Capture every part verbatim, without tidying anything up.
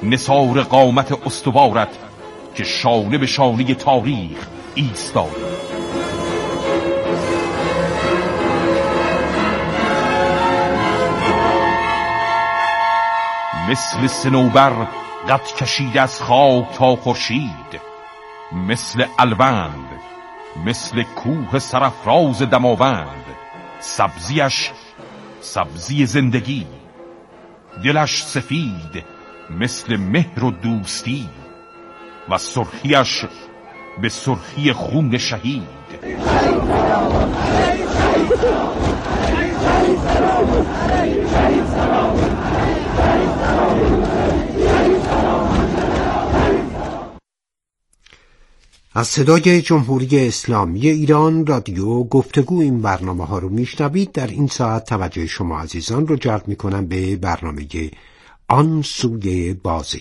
نثار قامت استوارت که شانه به شانه تاریخ ایستاد. مثل صنوبر قد کشید از خاک تا خورشید، مثل الوند، مثل کوه سرافراز دماوند. سبزیش سبزی زندگی، دلش سفید مثل مهر و دوستی، و سرخیش به سرخی خون شهید. از صدای جمهوری اسلامی ایران رادیو گفتگو این برنامه ها رو میشنوید. در این ساعت توجه شما عزیزان رو جلب میکنم به برنامه آن سوی بازی.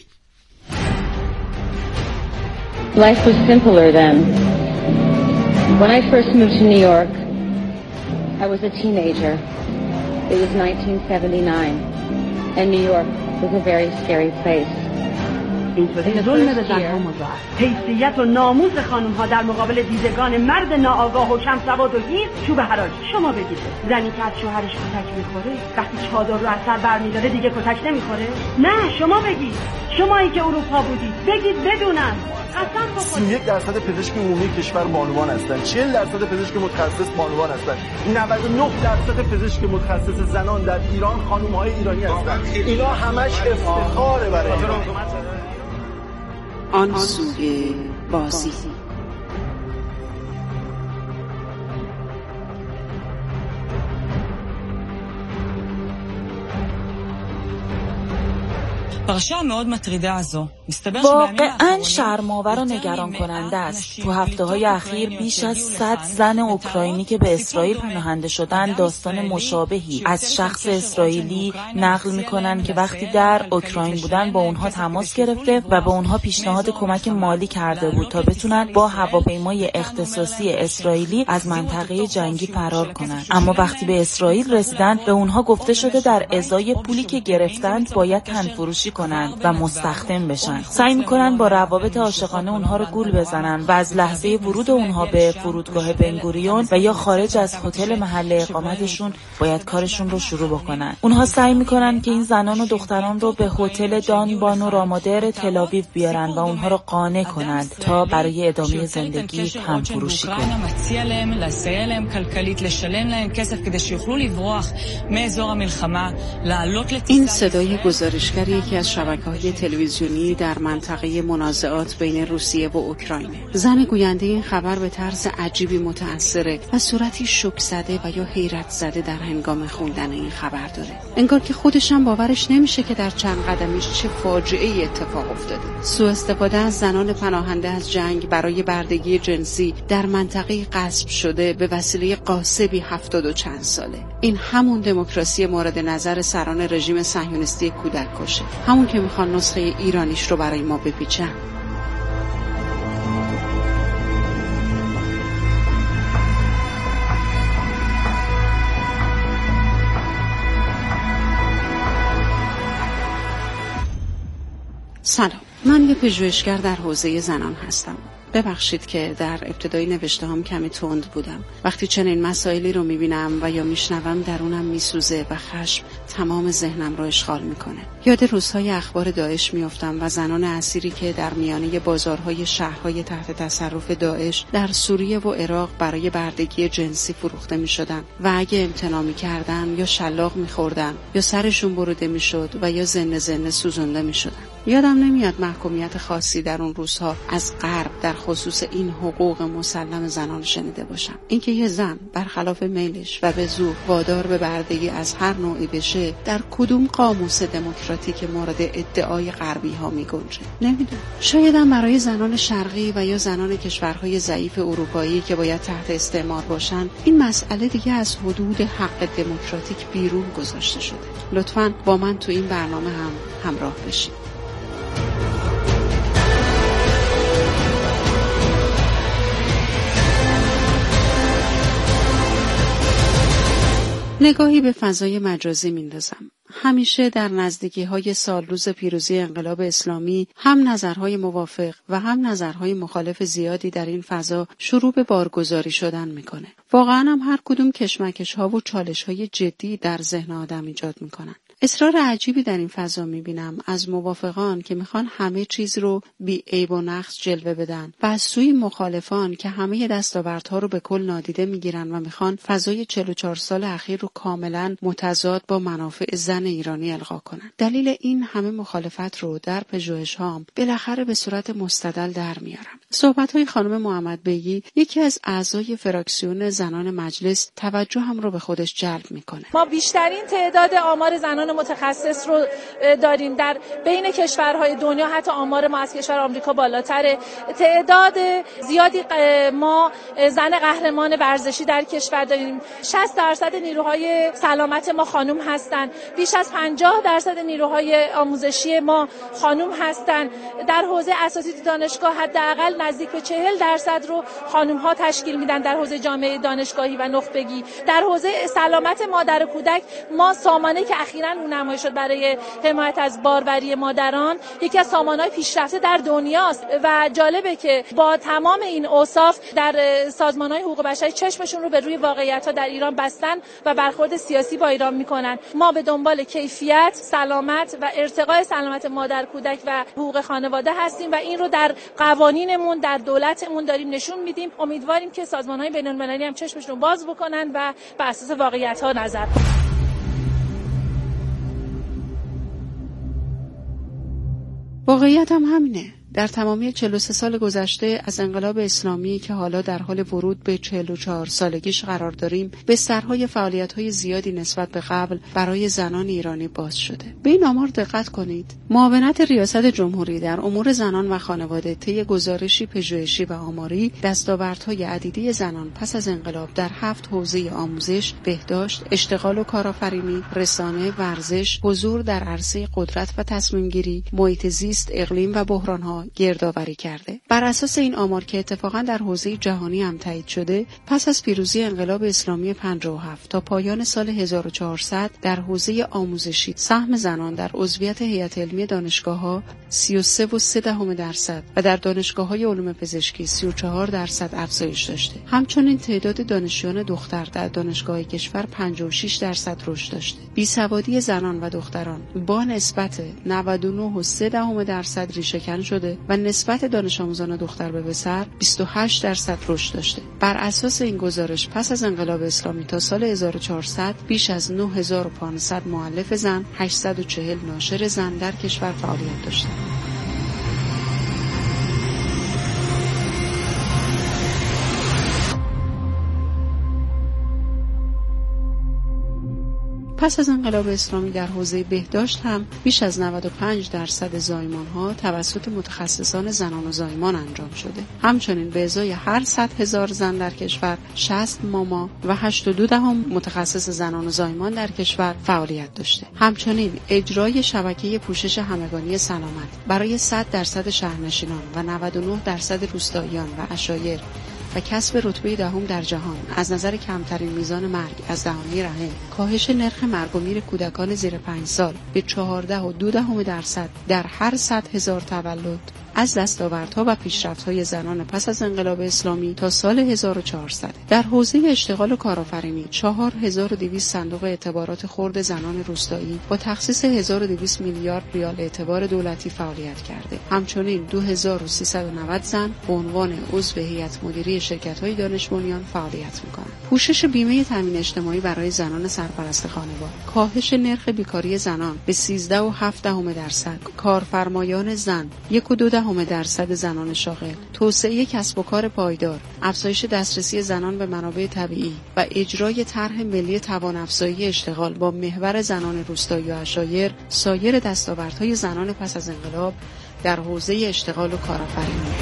Life was simpler then. When I first moved to New York, I was a teenager. It was nineteen seventy-nine, and New York was a very scary place. این ظلم به زنها مضاعف، حیثیت و ناموس خانم‌ها در مقابل دیدگان مرد ناآگاه و کم سواد و هیچ چوب حراج. شما بگید زنی که از شوهرش کتک میخوره وقتی چادر رو از سر برمی‌داره دیگه کتک نمیخوره؟ نه، شما بگید، شمایی که اروپا بودید بگید بدونن. سی و یک درصد پزشک عمومی کشور بانوان هستند، چهل درصد پزشک متخصص بانوان هستند، نود و نه درصد پزشک متخصص زنان در ایران خانم‌های ایرانی هستند. اینا همش افتخاره برای ایران. آن سوی بازی. واقعاً شرم‌آور و نگران کننده است. تو هفته‌های اخیر بیش از صد زن اوکراینی که به اسرائیل پناهنده شدن داستان مشابهی از شخص اسرائیلی نقل می‌کنن که وقتی در اوکراین بودن با اونها تماس گرفته و به اونها پیشنهاد کمک مالی کرده بود تا بتونن با هواپیمای اختصاصی اسرائیلی از منطقه جنگی فرار کنن. اما وقتی به اسرائیل رسیدن به اونها گفته شده در ازای پولی که گرفتند باید تنفروشی کنند و مستخدم بشن. سعی میکنن با روابط عاشقانه اونها رو گول بزنن و از لحظه ورود اونها به فرودگاه بنگوریون و یا خارج از هتل محل اقامتشون باید کارشون رو شروع بکنن. اونها سعی میکنن که این زنان و دختران رو به هتل دان بانو رامادر تل آویو بیارن و اونها رو قانع کنند تا برای ادامه زندگی تنفروشی کنند. این صدای گزارشگری که از شبکه‌های تلویزیونی در منطقه منازعات بین روسیه و اوکراین. زن گوینده این خبر به طرز عجیبی متأثره و صورتی شوک زده و یا حیرت زده در هنگام خوندن این خبر داره. انگار که خودش هم باورش نمیشه که در چند قدمیش چه فاجعه‌ای اتفاق افتاده. سوء استفاده از زنان پناهنده از جنگ برای بردگی جنسی در منطقه غصب شده به وسیله غاصبی هفتاد و چند ساله. این همون دموکراسی مورد نظر سران رژیم صهیونیستی کودک کشه، همون که میخوان نسخه ایرانیش رو برای ما بپیچن. سلام، من یه پژوهشگر در حوزه زنان هستم. ببخشید که در ابتدای نوشته هم کمی تند بودم. وقتی چنین مسائلی رو میبینم و یا میشنوم درونم میسوزه و خشم تمام ذهنم رو اشغال میکنه. یاد روزهای اخبار داعش میافتم و زنان اسیری که در میانه بازارهای شهرهای تحت تصرف داعش در سوریه و عراق برای بردگی جنسی فروخته میشدن و اگه امتناع میکردن یا شلاق میخوردن یا سرشون بریده میشد و یا زنده زنده سوزونده میشدن. یادم نمیاد محکومیت خاصی در اون روزها از غرب در خصوص این حقوق مسلم زنان شنیده باشم. اینکه یه زن برخلاف میلش و به زور وادار به بردگی از هر نوعی بشه در کدوم قاموس دموکراتیک مورد ادعای غربی ها میگنجه؟ نمیدونم. شایدم برای زنان شرقی و یا زنان کشورهای ضعیف اروپایی که باید تحت استعمار باشن این مسئله دیگه از حدود حق دموکراتیک بیرون گذاشته شده. لطفاً با من تو این برنامه هم همراه بشید. نگاهی به فضای مجازی میندازم. همیشه در نزدیکی‌های سالروز پیروزی انقلاب اسلامی هم نظرهای موافق و هم نظرهای مخالف زیادی در این فضا شروع به بارگذاری شدن میکنه. واقعا هم هر کدوم کشمکش‌ها و چالش‌های جدی در ذهن آدم ایجاد میکنن. اصرار عجیبی در این فضا میبینم از موافقان که میخوان همه چیز رو بی عیب و نقص جلوه بدن و از سوی مخالفان که همه دستاوردها رو به کل نادیده میگیرن و میخوان فضای چهل و چهار سال اخیر رو کاملا متضاد با منافع زن ایرانی القا کنن. دلیل این همه مخالفت رو در پژوهش‌هام بالاخره به صورت مستدل در میارم. صحبت‌های خانم محمد بیگی، یکی از اعضای فراکسیون زنان مجلس، توجه هم رو به خودش جلب میکنه. ما بیشترین تعداد آمار زنان متخصص رو داریم در بین کشورهای دنیا، حتی آمار ما از کشور آمریکا بالاتره. تعداد زیادی ما زن قهرمان ورزشی در کشور داریم. شصت درصد نیروهای سلامت ما خانم هستند. بیش از پنجاه درصد نیروهای آموزشی ما خانم هستند. در حوزه اساتید دانشگاه حداقل نزدیک به چهل درصد رو خانم‌ها تشکیل میدن در حوزه جامعه دانشگاهی و نخبگی. در حوزه سلامت مادر و کودک ما سامانه که اخیراً رونمایی شد برای حمایت از باروری مادران یکی از سامانه‌های پیشرفته در دنیاست و جالبه که با تمام این اوصاف در سازمان‌های حقوق بشری چشمشون رو به روی واقعیت‌ها در ایران بستن و برخورد سیاسی با ایران میکنن. ما به دنبال کیفیت، سلامت و ارتقای سلامت مادر، کودک و حقوق خانواده هستیم و این رو در قوانینمون، در دولتمون داریم نشون میدیم. امیدواریم که سازمان‌های بین‌المللی هم چشمشون رو باز بکنن و بر اساس واقعیت‌ها نظر بدن. واقعیت هم همینه. در تمامی چهل و سه سال گذشته از انقلاب اسلامی که حالا در حال ورود به چهل و چهار سالگیش قرار داریم، بسترهای فعالیت‌های زیادی نسبت به قبل برای زنان ایرانی باز شده. به این آمار دقت کنید. معاونت ریاست جمهوری در امور زنان و خانواده طی گزارشی پژوهشی و آماری دستاوردهای عدیدی زنان پس از انقلاب در هفت حوزه آموزش، بهداشت، اشتغال و کارآفرینی، رسانه، ورزش، حضور در عرصه قدرت و تصمیم‌گیری، محیط زیست، اقلیم و بحران‌ها گردآوری کرده. بر اساس این آمار که اتفاقا در حوزه جهانی هم تایید شده، پس از پیروزی انقلاب اسلامی پنجاه و هفت تا پایان سال هزار و چهارصد در حوزه آموزشی سهم زنان در عضویت هیئت علمی دانشگاه‌ها سی و سه و سه دهم درصد و در دانشگاه‌های علوم پزشکی سی و چهار درصد افزایش داشته. همچنین تعداد دانشجویان دختر در دانشگاه‌های کشور پنجاه و شش درصد رشد داشته. بیسوادی زنان و دختران با نسبت نود و نه و سه دهم درصد ریشه‌کن شده و نسبت دانش آموزان دختر به پسر بیست و هشت درصد رشد داشته. بر اساس این گزارش پس از انقلاب اسلامی تا سال هزار و چهارصد بیش از نه هزار و پانصد مؤلف زن، هشتصد و چهل ناشر زن در کشور فعالیت داشتند. پس از انقلاب اسلامی در حوزه بهداشت هم بیش از نود و پنج درصد زایمان‌ها توسط متخصصان زنان و زایمان انجام شده. همچنین به ازای هر صد هزار زن در کشور شصت ماما و هشتاد و دو دهم متخصص زنان و زایمان در کشور فعالیت داشته. همچنین اجرای شبکه پوشش همگانی سلامت برای صد درصد شهرنشینان و نود و نه درصد روستاییان و عشایر و کسب رتبه دهم در جهان از نظر کمترین میزان مرگ از دهانی رحم، کاهش نرخ مرگ و میر کودکان زیر پنج سال به چهارده و دو دهم درصد در هر صد هزار تولد، از دستاوردها و پیشرفت‌های زنان پس از انقلاب اسلامی تا سال هزار و چهارصد. در حوزه اشتغال و کارآفرینی چهار هزار و دویست صندوق اعتبارات خرد زنان روستایی با تخصیص هزار و دویست میلیارد ریال اعتبار دولتی فعالیت کرده. همچنین دو هزار و سیصد و نود زن به عنوان عضو هیئت مدیره شرکت‌های دانش بنیان فعالیت می‌کنند. پوشش بیمه تامین اجتماعی برای زنان سرپرست خانوار، کاهش نرخ بیکاری زنان به سیزده و هفت دهم درصد، کارفرمایان زن یک و دو دهم درصد زنان شاغل، توسعه کسب و کار پایدار، افزایش دسترسی زنان به منابع طبیعی و اجرای طرح ملی توان افزایی اشتغال با محور زنان روستایی و عشایر سایر دستاوردهای زنان پس از انقلاب در حوزه اشتغال و کارآفرینی.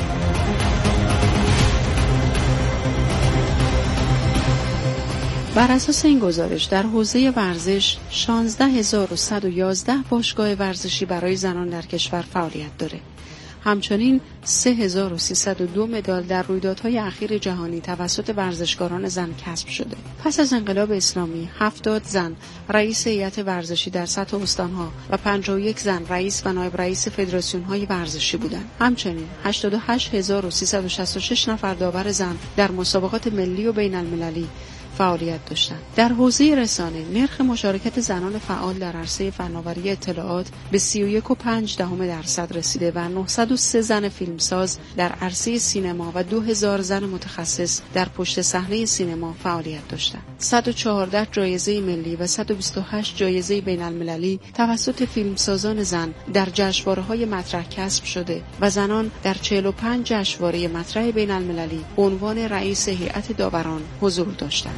بر اساس این گزارش در حوزه ورزش شانزده هزار و صد و یازده باشگاه ورزشی برای زنان در کشور فعالیت داره. همچنین سه هزار و سیصد و دو مدال در رویدادهای اخیر جهانی توسط ورزشکاران زن کسب شده. پس از انقلاب اسلامی هفتاد زن رئیس هیئت ورزشی در سطح استانها و پنجاه و یک زن رئیس و نایب رئیس فدراسیون‌های ورزشی بودند. همچنین هشتاد و هشت هزار و سیصد و شصت و شش نفر داور زن در مسابقات ملی و بین‌المللی فعالیت داشتند. در حوزه رسانه نرخ مشارکت زنان فعال در عرصه فناوری اطلاعات به سی و یک و پنج دهم درصد رسیده و نهصد و سه زن فیلمساز در عرصه سینما و دو هزار زن متخصص در پشت صحنه سینما فعالیت داشتند. صد و چهارده جایزه ملی و صد و بیست و هشت جایزه بین‌المللی توسط فیلمسازان زن در جشنواره‌های مطرح کسب شده و زنان در چهل و پنج جشنواره مطرح بین‌المللی به عنوان رئیس هیئت داوران حضور داشتند.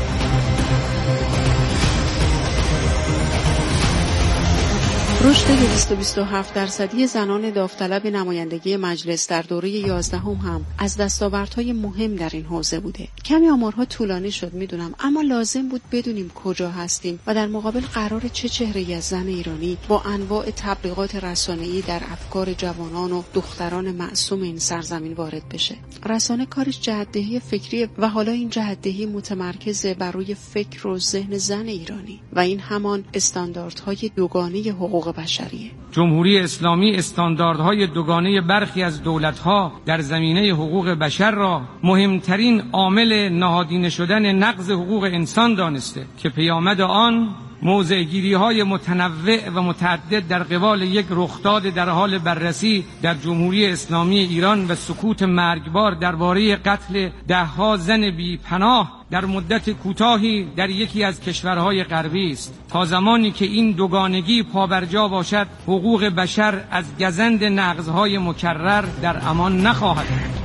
رشد دویست و بیست و هفت درصدی زنان داوطلب نمایندگی مجلس در دوره یازدهم هم از دستاوردهای مهم در این حوزه بوده. کمی آمارها طولانی شد میدونم، اما لازم بود بدونیم کجا هستیم و در مقابل قرار چه چهره‌ای از زن ایرانی با انواع تبلیغات رسانه‌ای در افکار جوانان و دختران معصوم این سرزمین وارد بشه. رسانه کارش جهت‌دهی فکری و حالا این جهت‌دهی متمرکز بر روی فکر و ذهن زن ایرانی و این همان استانداردهای دوگانه حقوق بشریه. جمهوری اسلامی استانداردهای دوگانه برخی از دولت‌ها در زمینه حقوق بشر را مهمترین عامل نهادینه شدن نقض حقوق انسان دانسته که پیامد آن موضع‌گیری‌های متنوع و متعدد در قبال یک رخداد در حال بررسی در جمهوری اسلامی ایران و سکوت مرگبار درباره قتل ده‌ها زن بی‌پناه در مدت کوتاهی در یکی از کشورهای غربی است. تا زمانی که این دوگانگی پابرجا باشد، حقوق بشر از گزند نقض‌های مکرر در امان نخواهد بود.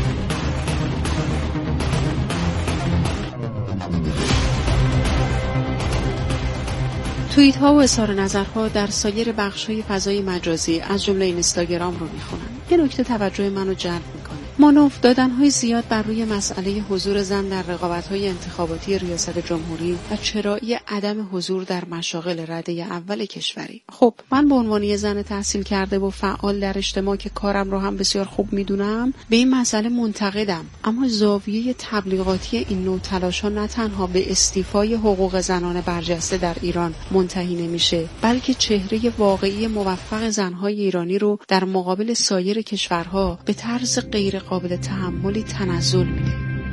توییت ها و اظهار نظرها در سایر بخش‌های فضای مجازی از جمله اینستاگرام رو میخونن. یه نکته توجه منو جلب میکنه. مانور دادن‌های زیاد بر روی مسئله حضور زن در رقابت‌های انتخاباتی ریاست جمهوری و چرایی عدم حضور در مشاغل رده اول کشوری. خب من به عنوان یه زن تحصیل کرده و فعال در اجتماع که کارم رو هم بسیار خوب میدونم به این مسئله منتقدم، اما زاویه تبلیغاتی این نوع تلاش‌ها نه تنها به استیفای حقوق زنان برجسته در ایران منتهی نمیشه، بلکه چهره واقعی موفق زن‌های ایرانی رو در مقابل سایر کشورها به طرز غیر قابل تحملی تنزل میده.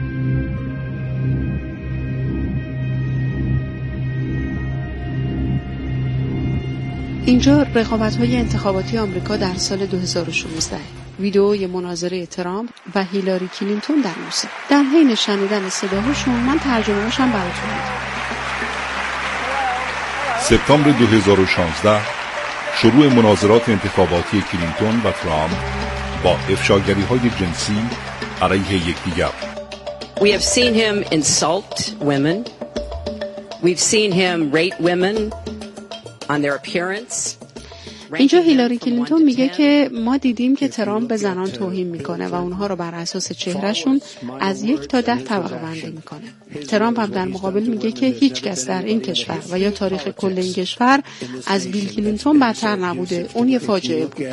اینجا رقابت‌های انتخاباتی آمریکا در سال دو هزار و شانزده، ویدئوی مناظره ترامپ و هیلاری کلینتون در موسیقی. در حین شنیدن صداهاشون من ترجمه‌اش هم براتون میگم. سپتامبر دو هزار و شانزده شروع مناظرات انتخاباتی کلینتون و ترامپ با افشاگری‌های جنسی علیه یکدیگر. We have seen him insult women. We've seen him rate women on their appearance. اینجا هیلاری کلینتون میگه که ما دیدیم که ترامپ به زنان توهین میکنه و اونها رو بر اساس چهرهشون از یک تا ده طبقه بندی میکنه. ترامپ هم در مقابل میگه که هیچ کس در این کشور و یا تاریخ کل این کشور از بیل کلینتون بدتر نبوده. اون یه فاجعه بود.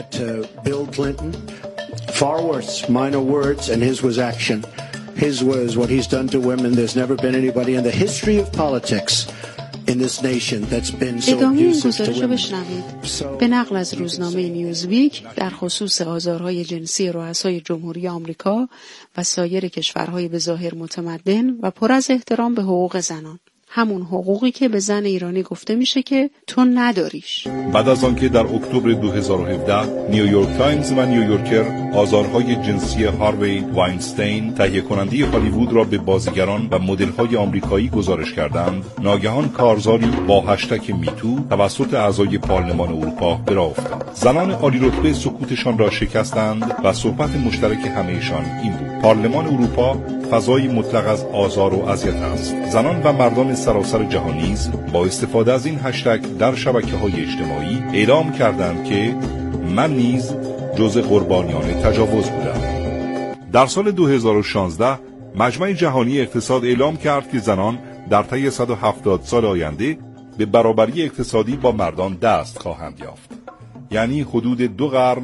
Far worse, minor words, and his was action. His was what he's done to women. There's never been anybody in the history of politics in this nation that's been so abusive to women. به نقل از روزنامه نیوزویک در خصوص آزارهای جنسی رؤسای جمهوری آمریکا و سایر کشورهای به ظاهر متمدن و پر از احترام به حقوق زنان، همون حقوقی که به زن ایرانی گفته میشه که تو نداریش. بعد از آنکه در اکتبر دو هزار و هفده نیویورک تایمز و نیویورکر آزارهای جنسی هاروی واینستین تهیه کننده هالیوود را به بازیگران و مدل‌های آمریکایی گزارش کردند، ناگهان کارزاری با هشتگ میتو توسط اعضای پارلمان اروپا به راه افتاد. زنان عالی رتبه سکوتشان را شکستند و صحبت مشترک همه‌شان این بود: پارلمان اروپا فضای مطلق از آزار و اذیت است. زنان و مردان سراسر جهان نیز با استفاده از این هشتگ در شبکه‌های اجتماعی اعلام کردند که من نیز جزء قربانیان تجاوز بودم. در سال دو هزار و شانزده مجمع جهانی اقتصاد اعلام کرد که زنان در طی صد و هفتاد سال آینده به برابری اقتصادی با مردان دست خواهند یافت. یعنی حدود دو قرن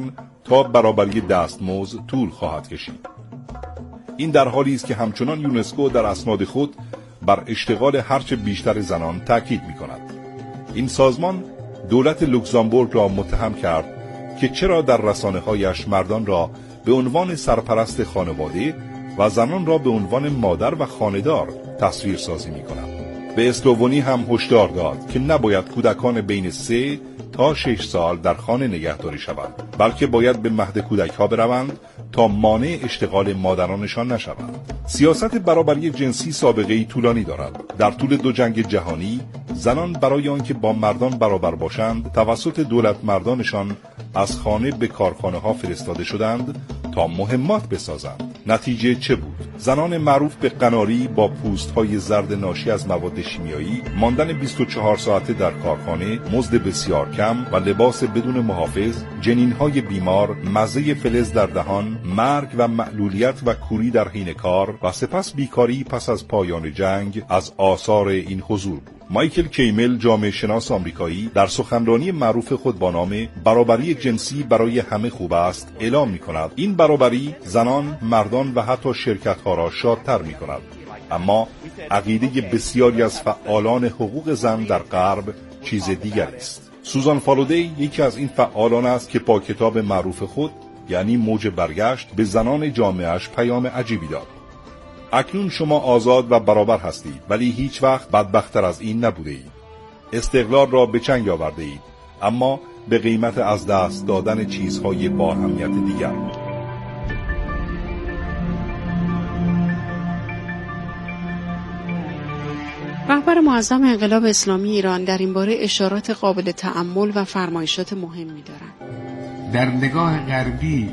تا برابری دستمزد طول خواهد کشید. این در حالی است که همچنان یونسکو در اسناد خود بر اشتغال هرچه بیشتر زنان تاکید می‌کند. این سازمان دولت لوکزامبورگ را متهم کرد که چرا در رسانه‌هایش مردان را به عنوان سرپرست خانواده و زنان را به عنوان مادر و خانه‌دار تصویر سازی می‌کند. به اسلوونی هم هشدار داد که نباید کودکان بین سه تا شش سال در خانه نگهداری شوند، بلکه باید به مهد کودک‌ها بروند تا مانع اشتغال مادرانشان نشوند. سیاست برابری جنسی سابقه‌ای طولانی دارد. در طول دو جنگ جهانی زنان برای آنکه با مردان برابر باشند توسط دولت مردانشان از خانه به کارخانه‌ها فرستاده شدند تا مهمات بسازند. نتیجه چه بود؟ زنان معروف به قناری با پوست‌های زرد ناشی از مواد شیمیایی، ماندن بیست و چهار ساعته در کارخانه، مزد بسیار کم و لباس بدون محافظ، جنین‌های بیمار، مزه فلز در دهان، مرگ و معلولیت و کوری در حین کار و سپس بیکاری پس از پایان جنگ از آثار این حضور بود. مایکل کیمل، جامعه شناس آمریکایی، در سخنرانی معروف خود با نام برابری جنسی برای همه خوب است اعلام می‌کند این برابری زنان، مردان و حتی شرکت‌ها را شادتر می‌کند. اما عقیده بسیاری از فعالان حقوق زن در غرب چیز دیگری است. سوزان فالودی یکی از این فعالان است که با کتاب معروف خود یعنی موج برگشت به زنان جامعهش پیام عجیبی داد. اکنون شما آزاد و برابر هستید، ولی هیچ وقت بدبخت‌تر از این نبوده اید. استقلال را به چنگ آورده اید، اما به قیمت از دست دادن چیزهای با اهمیت دیگر. رهبر معظم انقلاب اسلامی ایران در این باره اشارات قابل تأمل و فرمایشات مهمی دارند. در نگاه غربی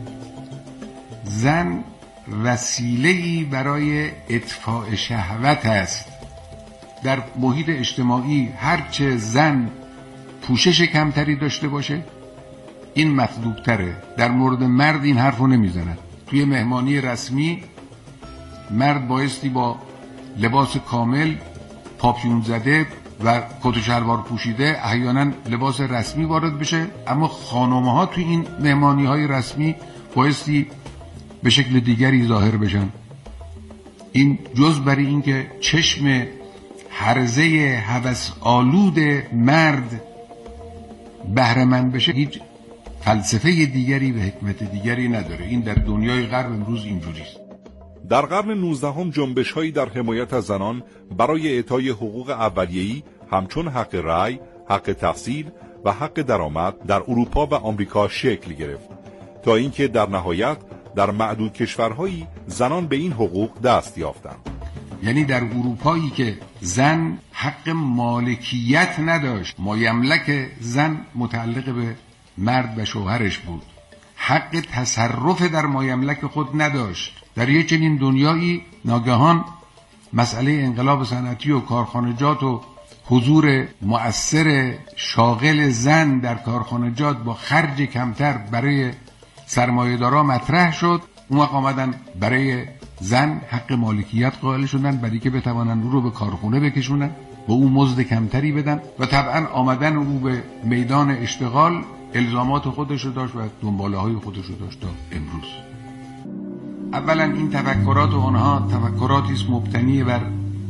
زن وسیله‌ای برای اطفاء شهوت است. در محیط اجتماعی هرچه زن پوشش کمتری داشته باشه این مطلوب تره. در مورد مرد این حرفو نمیزنن. توی مهمانی رسمی مرد بایستی با لباس کامل، پاپیون زده و کت و شلوار پوشیده احیانا لباس رسمی وارد بشه، اما خانم‌ها توی این مهمانی‌های رسمی بایستی به شکل دیگری ظاهر بشن. این جز برای این که چشم هرزه هوس آلود مرد بهره مند بشه هیچ فلسفه دیگری و حکمت دیگری نداره. این در دنیای غرب امروز اینجوری است. در قرن نوزدهم جنبش‌هایی در حمایت از زنان برای اعطای حقوق اولیه‌ای همچون حق رأی، حق تحصیل و حق درآمد در اروپا و آمریکا شکل گرفت تا اینکه در نهایت در معدود کشورهایی زنان به این حقوق دست یافتند. یعنی در اروپایی که زن حق مالکیت نداشت، مایملک زن متعلق به مرد و شوهرش بود، حق تصرف در مایملک خود نداشت. در یک چنین دنیایی ناگهان مسئله انقلاب صنعتی و کارخانجات و حضور مؤثر شاغل زن در کارخانجات با خرج کمتر برای سرمایه‌دارا مطرح شد. اون وقت آمدن برای زن حق مالکیت قائل شدن برای که بتوانن او رو به کارخونه بکشونن، با اون مزد کمتری بدن و طبعا آمدن او به میدان اشتغال الزامات خودش رو داشت و دنباله های خودش رو داشت تا امروز. اولا این تفکرات اونها تفکراتی است مبتنی بر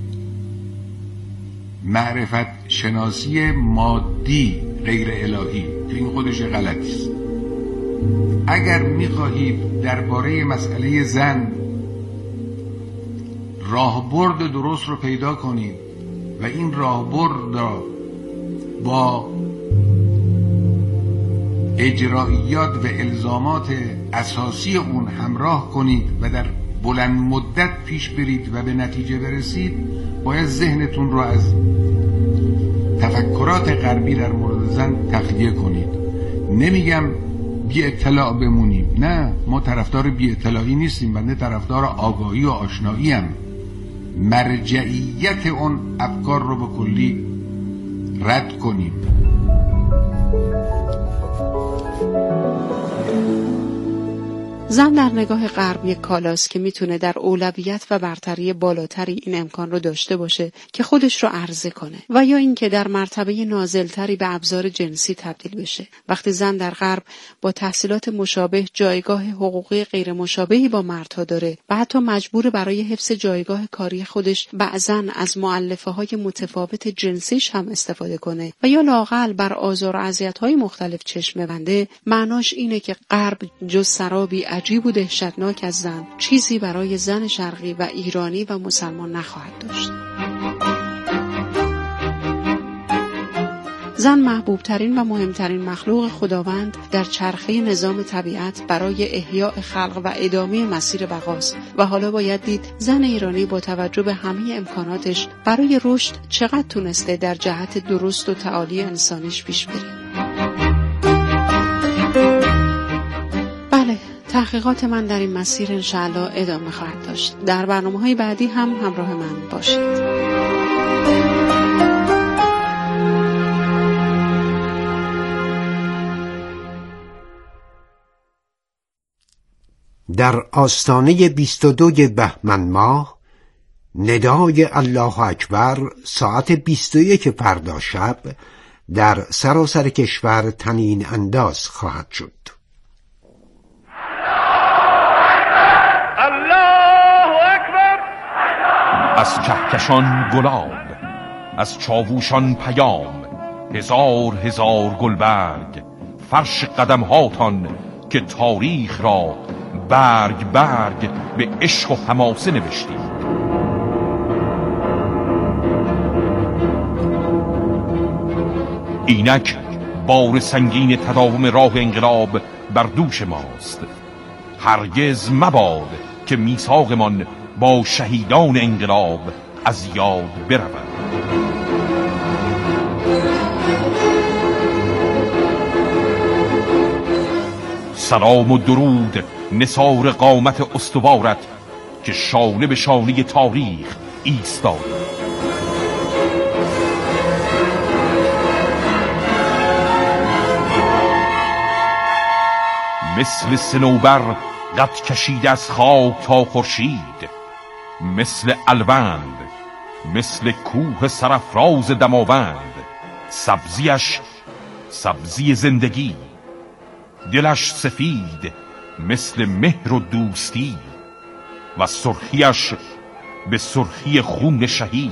معرفت شناسی مادی غیر الهی که این خودش غلطی است. اگر می‌خواهید درباره مسئله زن راهبرد درست رو پیدا کنید و این راهبرد را با اجرائیات و الزامات اساسی اون همراه کنید و در بلند مدت پیش برید و به نتیجه برسید، باید ذهنتون رو از تفکرات غربی در مورد زن تخلیه کنید. نمیگم بی اطلاع بمونیم، نه، ما طرفدار بی اطلاعی نیستیم، بنده طرفدار آگاهی و آشنایی ام. مرجعیت اون افکار رو به کلی رد کنیم. زن در نگاه غرب یک کالاست که میتونه در اولویت و برتری بالاتری این امکان رو داشته باشه که خودش رو عرضه کنه و یا اینکه در مرتبه نازلتری به ابزار جنسی تبدیل بشه. وقتی زن در غرب با تحصیلات مشابه جایگاه حقوقی غیر مشابهی با مردها داره و حتی مجبور برای حفظ جایگاه کاری خودش بعضاً از مؤلفه‌های متفاوت جنسیش هم استفاده کنه و یا لااقل بر آزار و اذیت‌های مختلف چشم ببنده، معناش اینه که غرب جز سرابی عجیب و دهشتناک از زن چیزی برای زن شرقی و ایرانی و مسلمان نخواهد داشت. زن محبوب ترین و مهمترین مخلوق خداوند در چرخه نظام طبیعت برای احیاء خلق و ادامه مسیر بقاست و حالا باید دید زن ایرانی با توجه به همه امکاناتش برای رشد چقدر تونسته در جهت درست و تعالی انسانیش پیش بره. بله، تحقیقات من در این مسیر انشاءالله ادامه خواهد داشت. در برنامه‌های بعدی هم همراه من باشید. در آستانه بیست و دو بهمن ماه ندای الله اکبر ساعت بیست و یک فردا شب در سراسر کشور طنین انداز خواهد شد. الله اکبر. از کهکشان گلاب، از چاووشان پیام، هزار هزار گلبرگ فرش قدم هاتان که تاریخ را برگ برگ به عشق و حماسه نوشتید. اینک بار سنگین تداوم راه انقلاب بر دوش ماست. هرگز مباد که میثاقمان با شهیدان انقلاب از یاد برود. سلام و درود نثار قامت استوارت که شانه به شانه تاریخ ایستاد. مثل صنوبر قد کشید از خاک تا خورشید، مثل الوند، مثل کوه سرافراز دماوند، سبزیش سبزی زندگی، دلش سفید مثل مهر و دوستی و سرخیش به سرخی خون شهید.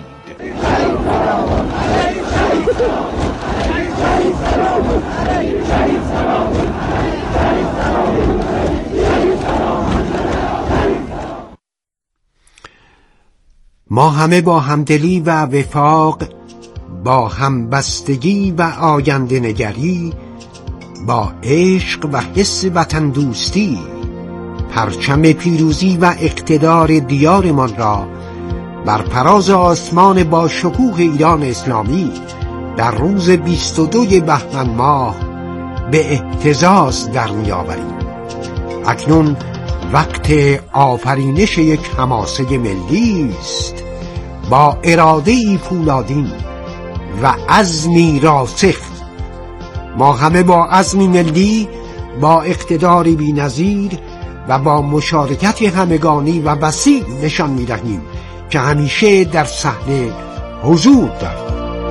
ما همه با همدلی و وفاق، با همبستگی و آینده نگری، با عشق و حس وطن دوستی پرچم پیروزی و اقتدار دیارمان را بر فراز آسمان با شکوه ایران اسلامی در روز بیست و دو بهمن ماه به اهتزاز در می‌آوریم. اکنون وقت آفرینش یک حماسه ملی است با اراده‌ای فولادین و عزمی راسخ. ما همه با عزمی ملی، با اقتداری بی‌نظیر و با مشارکت همگانی و وسیع نشان می‌دهیم که همیشه در صحنه حضور داریم.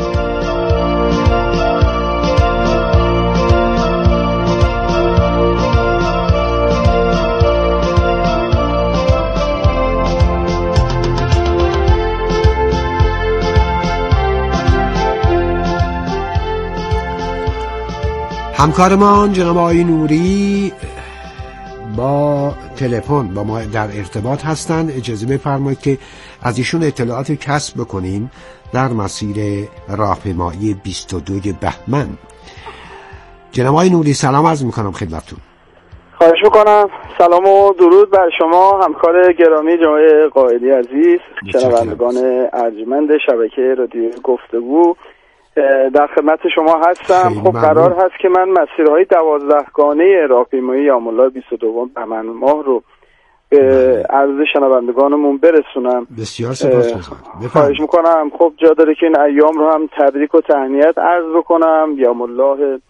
همکارمان جناب آقای نوری با تلفن با ما در ارتباط هستند. اجازه بفرمایید که از ایشون اطلاعات کسب بکنیم در مسیر راهپیمایی بیست و دو بهمن. جناب آقای نوری سلام عرض میکنم خدمتتون. خواهش میکنم. سلام و درود بر شما همکار گرامی جناب قائدی عزیز، شنوندگان ارجمند شبکه رادیو گفتگو، در خدمت شما هستم. خب قرار هست که من مسیرهای دوازدهگانه راهپیمایی یوم الله بیست و دو بهمن ماه رو به عرض شنوندگانمون برسونم. بسیار سپاسگزارم. خواهش میکنم. خب جا داره که این ایام رو هم تبریک و تهنیت عرض بکنم. یوم الله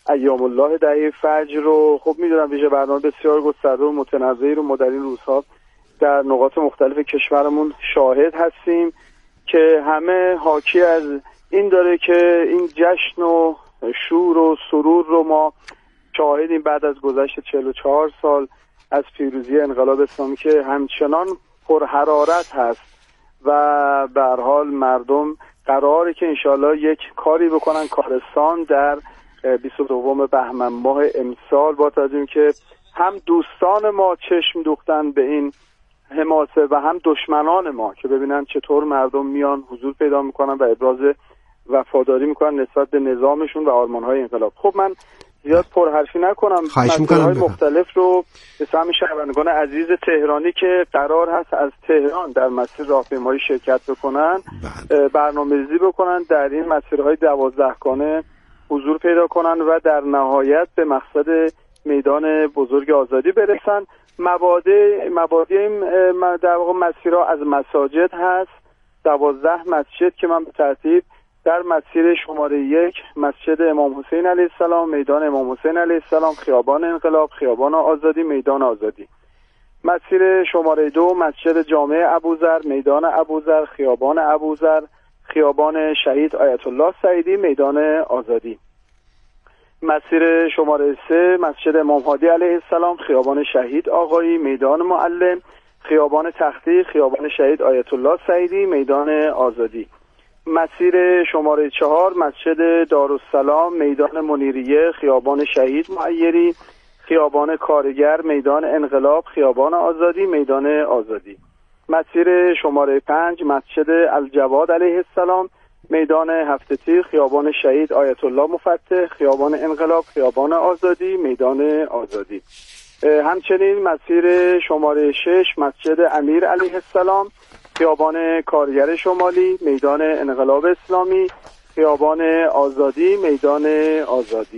ایام الله دهه فجر رو خب میدونم ویژه برنامه بسیار گسترده و متنوعی رو ما در این روزها در نقاط مختلف کشورمون شاهد هستیم که همه حاکی از این داره که این جشن و شور و سرور رو ما شاهدیم بعد از گذشت چهل و چهار سال از پیروزی انقلاب اسلامی که همچنان پرحرارت هست و به هر حال مردم قراره که انشالله یک کاری بکنن کارستان در بیست و دوم بهمن ماه امسال، با توجه که هم دوستان ما چشم دوختن به این حماسه و هم دشمنان ما که ببینن چطور مردم میان حضور پیدا میکنن و ابراز وفاداری میکنن نسبت به نظامشون و آرمانهای انقلاب. خب من زیاد پرحرفی نکنم، مسائل مختلف رو به سهم شنوندگان عزیز تهرانی که قرار هست از تهران در مسیر راهپیمایی شرکت بکنن برنامه‌ریزی بکنن، در این مسیرهای دوازدهگانه حضور پیدا کنن و در نهایت به مقصد میدان بزرگ آزادی برسن. مبادئ مبادئ این در واقع مسیرها از مساجد هست، دوازده مسجد که من به ترتیب در مسیر شماره یک مسجد امام حسین علیه السلام، میدان امام حسین علیه السلام، خیابان انقلاب، خیابان آزادی، میدان آزادی. مسیر شماره دو مسجد جامع ابوذر، میدان ابوذر، خیابان ابوذر، خیابان شهید آیت الله سعیدی، میدان آزادی. مسیر شماره سه مسجد امام هادی علیه السلام، خیابان شهید آقایی، میدان معلم، خیابان تختی، خیابان شهید آیت الله سعیدی، میدان آزادی. مسیر شماره چهار مسجد دارالسلام، میدان منیریه، خیابان شهید معیری، خیابان کارگر، میدان انقلاب، خیابان آزادی، میدان آزادی. مسیر شماره پنج مسجد الجواد علیه السلام، میدان هفت تیر، خیابان شهید آیت الله مفتح، خیابان انقلاب، خیابان آزادی، میدان آزادی. همچنین مسیر شماره شش مسجد امیر علیه السلام، خیابان کارگر شمالی، میدان انقلاب اسلامی، خیابان آزادی، میدان آزادی.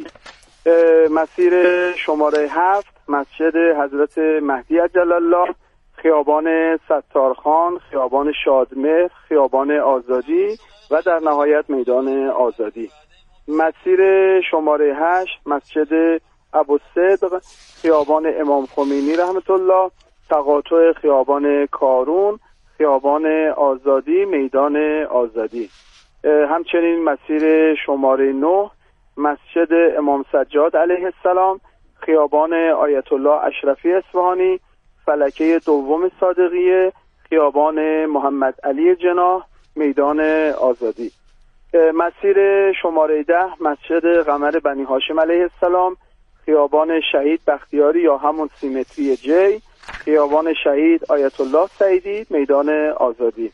مسیر شماره هفت مسجد حضرت مهدی عجل الله، خیابان ستارخان، خیابان شادمهر، خیابان آزادی و در نهایت میدان آزادی. مسیر شماره هشت مسجد ابوالصدق، خیابان امام خمینی رحمت الله، تقاطع خیابان کارون، خیابان آزادی، میدان آزادی. همچنین مسیر شماره نه مسجد امام سجاد علیه السلام، خیابان آیت الله اشرفی اصفهانی، فلکه دوم صادقیه، خیابان محمد علی جناح، میدان آزادی. مسیر شماره ده مسجد قمر بنی هاشم علیه السلام، خیابان شهید بختیاری یا همون سیمتری جی، خیابان شهید آیت الله سعیدی، میدان آزادی.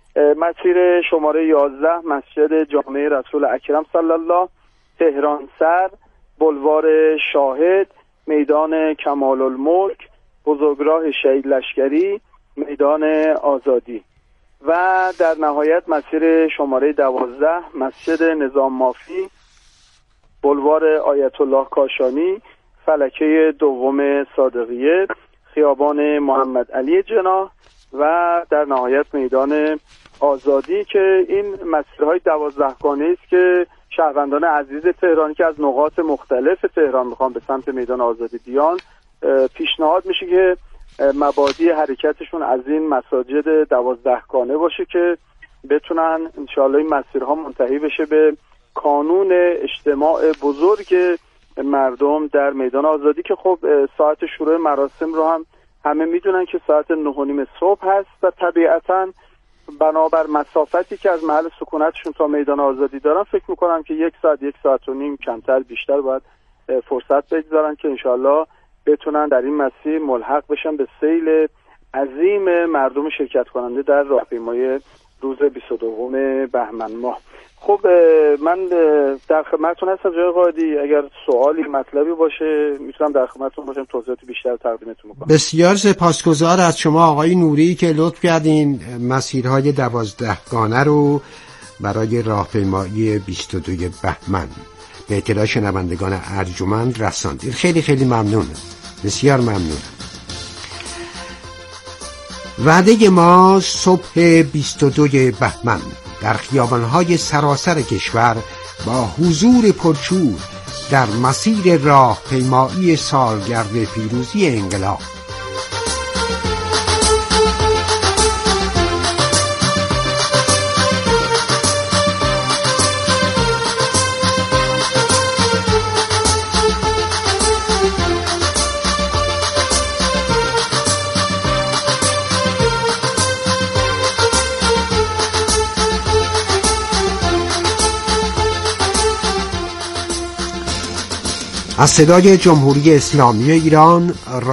مسیر شماره یازده مسجد جامع رسول اکرم صلی الله، تهران سر، بلوار شاهد، میدان کمال الملک، بزرگراه شهید لشکری، میدان آزادی. و در نهایت مسیر شماره دوازده مسجد نظام مافی، بلوار آیت الله کاشانی، فلکه دوم صادقیه، خیابان محمد علی جناح و در نهایت میدان آزادی که این مسیرهای دوازدهگانه است که شهروندان عزیز تهرانی که از نقاط مختلف تهران میخوان به سمت میدان آزادی بیان، پیشنهاد میشه که مبادی حرکتشون از این مساجد دوازدهگانه باشه که بتونن انشاءالله این مسیرها منتهی بشه به کانون اجتماع بزرگ مردم در میدان آزادی که خب ساعت شروع مراسم رو هم همه میدونن که ساعت نه و نیم صبح هست و طبیعتاً بنابر مسافتی که از محل سکونتشون تا میدان آزادی دارن فکر میکنم که یک ساعت یک ساعت و نیم کمتر بیشتر باید فرصت بگذارن که انشاءالله بتونن در این مسیر ملحق بشن به سیل عظیم مردم شرکت کننده در راهپیمایی روز بیست و دوم بهمن ماه. خب من در خدمتتون هستم جناب قائدی، اگر سوالی مطلبی باشه میتونم در خدمتتون باشم، توضیحات بیشتر تقدیمتون میکنم. بسیار سپاسگزار از شما آقای نوری که لطف کردین مسیرهای دوازدهگانه رو برای راهپیمایی بیست و دوم بهمن به اطلاع شنوندگان ارجمند رساندید. خیلی خیلی ممنونم، بسیار ممنونم. وعده ما صبح بیست و دوم بهمن در خیابان‌های سراسر کشور با حضور پرشور در مسیر راهپیمایی سالگرد پیروزی انقلاب. از صدای جمهوری اسلامی ایران